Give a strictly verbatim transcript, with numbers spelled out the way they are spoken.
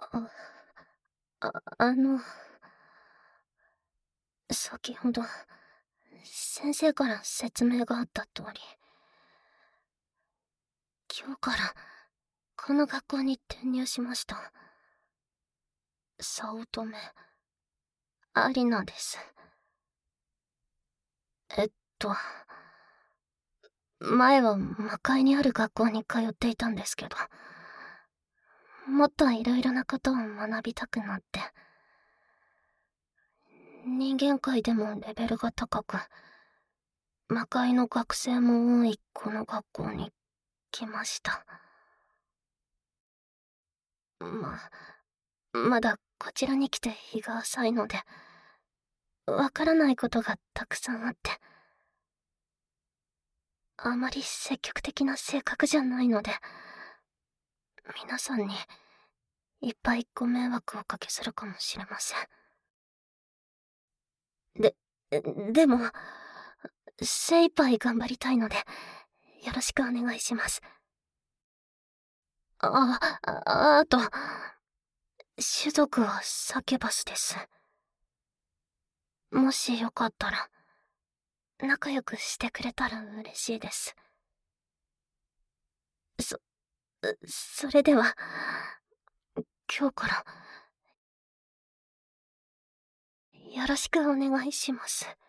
あ、ああの、先ほど、先生から説明があった通り、今日からこの学校に転入しました。早乙女、アリナです。えっと、前は魔界にある学校に通っていたんですけど、もっと色々なことを学びたくなって、人間界でもレベルが高く、魔界の学生も多いこの学校に来ました。ま、まだこちらに来て日が浅いので、わからないことがたくさんあって、あまり積極的な性格じゃないので、皆さんにいっぱいご迷惑をおかけするかもしれません。で、でも、精一杯頑張りたいので、よろしくお願いします。あ、あ、あと、種族はサケバスです。もしよかったら、仲良くしてくれたら嬉しいです。そ、それでは、今日から、よろしくお願いします。